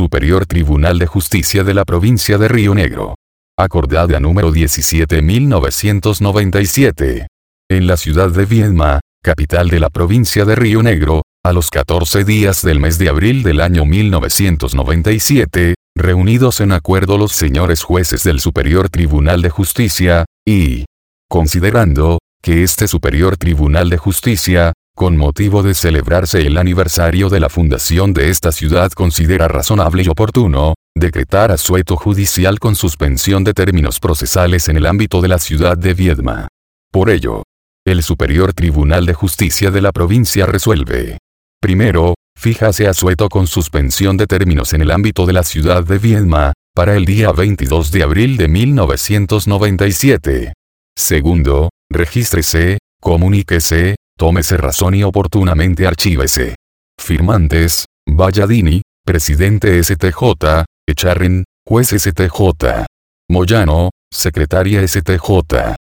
Superior Tribunal de Justicia de la Provincia de Río Negro. Acordada número 17.997. En la ciudad de Viedma, capital de la provincia de Río Negro, a los 14 días del mes de abril del año 1997, reunidos en acuerdo los señores jueces del Superior Tribunal de Justicia, y considerando que este Superior Tribunal de Justicia, con motivo de celebrarse el aniversario de la fundación de esta ciudad, considera razonable y oportuno decretar asueto judicial con suspensión de términos procesales en el ámbito de la ciudad de Viedma. Por ello, el Superior Tribunal de Justicia de la provincia resuelve: primero, fíjase asueto con suspensión de términos en el ámbito de la ciudad de Viedma, para el día 22 de abril de 1997. Segundo, regístrese, comuníquese, tómese razón y oportunamente archívese. Firmantes: Valladini, presidente STJ, Echarren, juez STJ. Moyano, secretaria STJ.